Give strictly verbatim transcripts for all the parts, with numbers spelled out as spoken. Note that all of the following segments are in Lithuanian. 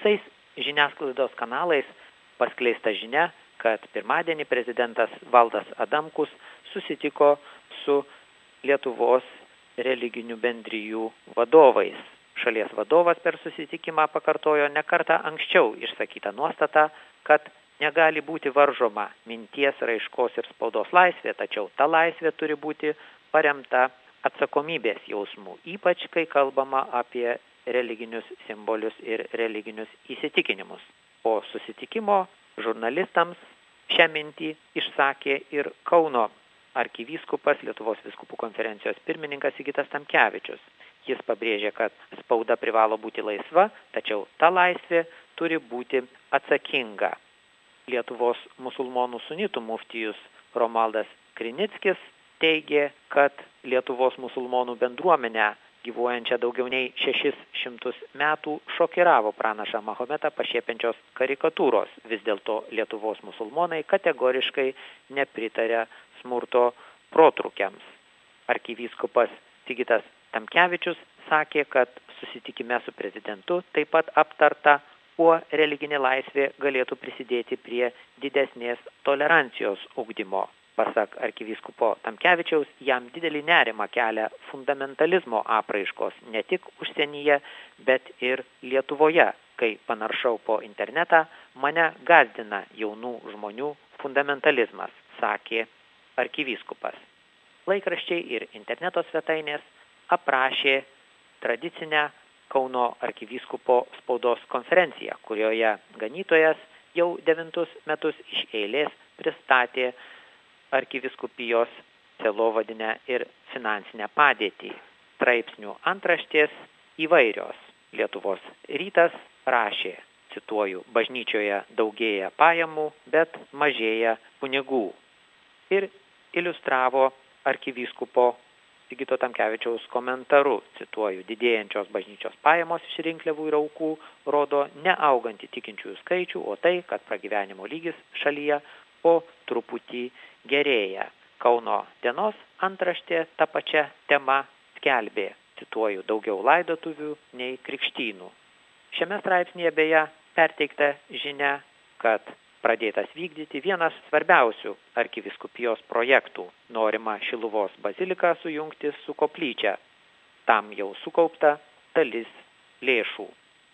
Visais žiniasklaidos kanalais paskleista žinia, kad pirmadienį prezidentas Valdas Adamkus susitiko su Lietuvos religinių bendrijų vadovais. Šalies vadovas per susitikimą pakartojo ne kartą anksčiau išsakytą nuostatą, kad negali būti varžoma minties, raiškos ir spaudos laisvė, tačiau ta laisvė turi būti paremta atsakomybės jausmų, ypač kai kalbama apie religinius simbolius ir religinius įsitikinimus. Po susitikimo žurnalistams šią mintį išsakė ir Kauno arkivyskupas, Lietuvos vyskupų konferencijos pirmininkas Sigitas Tamkevičius. Jis pabrėžė, kad spauda privalo būti laisva, tačiau ta laisvė turi būti atsakinga. Lietuvos musulmonų sunitų muftijus Romualdas Krinickis teigė, kad Lietuvos musulmonų bendruomenę gyvuojančią daugiau nei šešis šimtus metų šokiravo pranašą Mahometą pašiepiančios karikatūros. Vis dėlto Lietuvos musulmonai kategoriškai nepritarė smurto protrūkiams. Arkivyskupas Sigitas Tamkevičius sakė, kad susitikime su prezidentu taip pat aptarta, kuo religinė laisvė galėtų prisidėti prie didesnės tolerancijos ugdymo. Pasak arkivyskupo Tamkevičiaus, jam didelį nerimą kelia fundamentalizmo apraiškos ne tik užsienyje, bet ir Lietuvoje, kai panaršau po internetą, mane gazdina jaunų žmonių fundamentalizmas, sakė arkivyskupas. Laikraščiai ir interneto svetainės aprašė tradicinę Kauno arkivyskupo spaudos konferenciją, kurioje ganytojas jau devintus metus iš eilės pristatė arkivyskupijos sielovadinę ir finansinę padėtį. Straipsnių antraštės įvairios. Lietuvos rytas rašė, cituoju, bažnyčioje daugėja pajamų, bet mažėja kunigų. Ir iliustravo arkivyskupo Sigito Tamkevičiaus komentaru, cituoju, didėjančios bažnyčios pajamos iš rinkliavų ir aukų rodo neaugantį tikinčiųjų skaičių, o tai, kad pragyvenimo lygis šalyje po truputį gerėja. Kauno dienos antraštė ta pačia tema skelbė, cituoju, daugiau laidotuvių nei krikštynų. Šiame straipsnėje beje perteikta žinia, kad pradėtas vykdyti vienas svarbiausių arkivyskupijos projektų. Norima Šiluvos baziliką sujungti su koplyčia. Tam jau sukaupta dalis lėšų.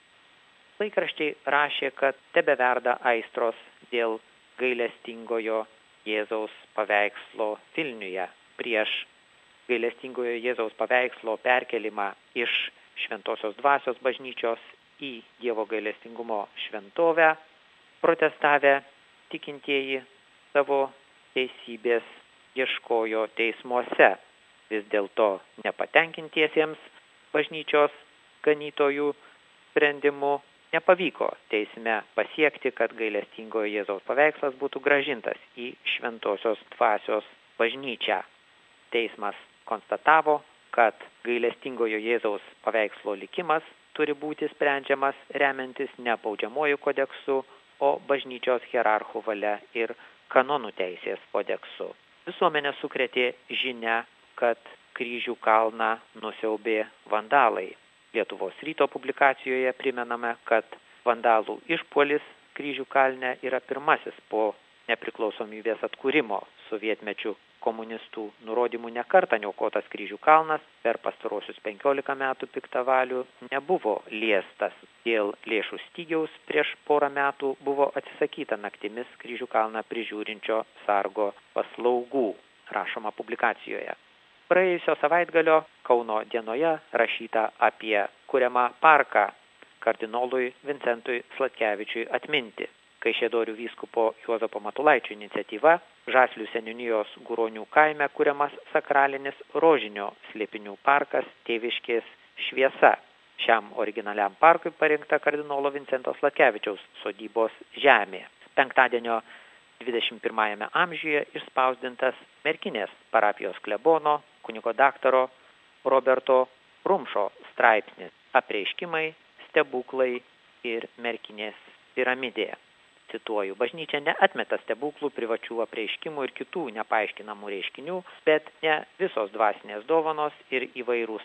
Laikraščiai rašė, kad tebeverda aistros dėl gailestingojo Jėzaus paveikslo Vilniuje. Prieš gailestingojo Jėzaus paveikslo perkelimą iš Šventosios dvasios bažnyčios į Dievo gailestingumo šventovę protestavę tikintieji savo teisybės ieškojo teismuose. Vis dėlto nepatenkintiesiems bažnyčios ganytojų sprendimu nepavyko teisme pasiekti, kad gailestingojo Jėzaus paveikslas būtų grąžintas į Šventosios dvasios bažnyčią. Teismas konstatavo, kad gailestingojo Jėzaus paveikslo likimas turi būti sprendžiamas remiantis ne baudžiamuoju kodeksu, o bažnyčios hierarchų valia ir kanonų teisės kodeksu. Visuomenė sukrėtė žinia, kad Kryžių kalną nusiaubė vandalai. Lietuvos ryto publikacijoje primename, kad vandalų išpuolis Kryžių kalne yra pirmasis po nepriklausomybės atkūrimo. Sovietmečių komunistų nurodymų nekartą niokotas Kryžių kalnas per pastarosius penkiolika metų piktavalių nebuvo liestas. Dėl lėšų stygiaus prieš porą metų buvo atsisakyta naktimis Kryžių kalną prižiūrinčio sargo paslaugų, rašoma publikacijoje. Praėjusio savaitgalio Kauno dienoje rašyta apie kuriamą parką kardinolui Vincentui Sladkevičiui atminti. Kaišiadorių vyskupo Juozapo Matulaičio iniciatyva Žaslių seniūnijos Guronių kaime kuriamas sakralinis rožinio slėpinių parkas Tėviškės šviesa. Šiam originaliam parkui parinkta kardinolo Vincento Sladkevičiaus sodybos žemė. Penktadienio dvidešimt pirmajame amžiuje išspausdintas Merkinės parapijos klebono, kunigo daktaro Roberto Rumšo straipsnis Apreiškimai, stebuklai ir Merkinės piramidė. Cituoju, bažnyčia neatmeta stebuklų, privačių apreiškimų ir kitų nepaaiškinamų reiškinių, bet ne visos dvasinės dovanos ir įvairūs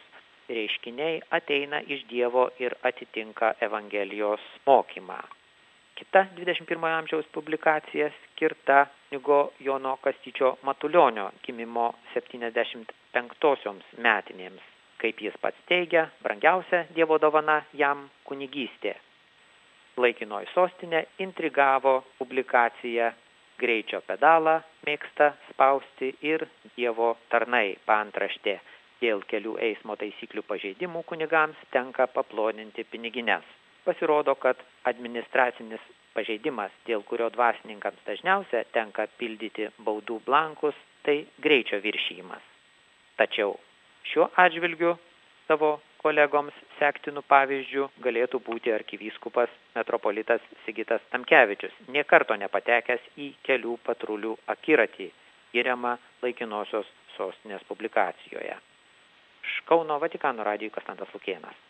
reiškiniai ateina iš Dievo ir atitinka Evangelijos mokymą. Kita dvidešimt pirmojo amžiaus publikacija skirta kunigo Jono Kastyčio Matulionio gimimo septyniasdešimt penktosioms metinėms. Kaip jis pats teigia, brangiausia Dievo dovana jam kunigystė. Laikinoji sostinė intrigavo publikaciją Greičio pedalą mėgsta spausti ir Dievo tarnai paantraštė. Dėl kelių eismo taisyklių pažeidimų kunigams tenka paploninti pinigines. Pasirodo, kad administracinis pažeidimas, dėl kurio dvasininkams dažniausia tenka pildyti baudų blankus, tai greičio viršijimas. Tačiau šiuo atžvilgiu savo kolegoms sektinų pavyzdžių galėtų būti arkivyskupas metropolitas Sigitas Tamkevičius, nė karto nepatekęs į kelių patrulių akiratį, giriamą laikinosios sostinės publikacijoje. Iš Kauno Vatikano radijui Konstantas Lukėnas.